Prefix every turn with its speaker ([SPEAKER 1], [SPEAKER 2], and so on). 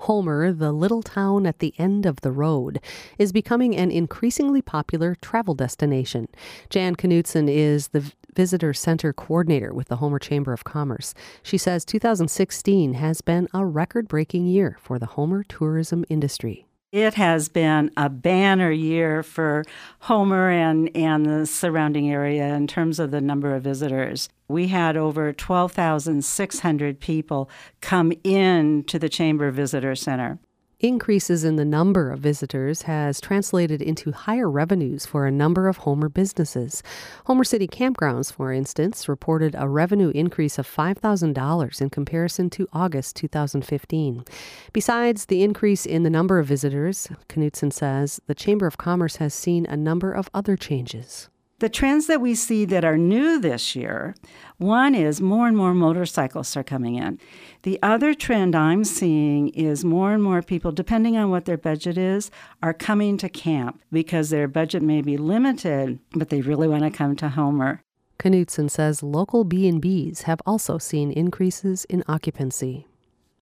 [SPEAKER 1] Homer, the little town at the end of the road, is becoming an increasingly popular travel destination. Jan Knutson is the Visitor Center Coordinator with the Homer Chamber of Commerce. She says 2016 has been a record-breaking year for the Homer tourism industry.
[SPEAKER 2] It has been a banner year for Homer and the surrounding area in terms of the number of visitors. We had over 12,600 people come in to the Chamber Visitor Center.
[SPEAKER 1] Increases in the number of visitors has translated into higher revenues for a number of Homer businesses. Homer City Campgrounds, for instance, reported a revenue increase of $5,000 in comparison to August 2015. Besides the increase in the number of visitors, Knutson says the Chamber of Commerce has seen a number of other changes.
[SPEAKER 2] The trends that we see that are new this year, one is more and more motorcyclists are coming in. The other trend I'm seeing is more and more people, depending on what their budget is, are coming to camp because their budget may be limited, but they really want to come to Homer.
[SPEAKER 1] Knutson says local B&Bs have also seen increases in occupancy.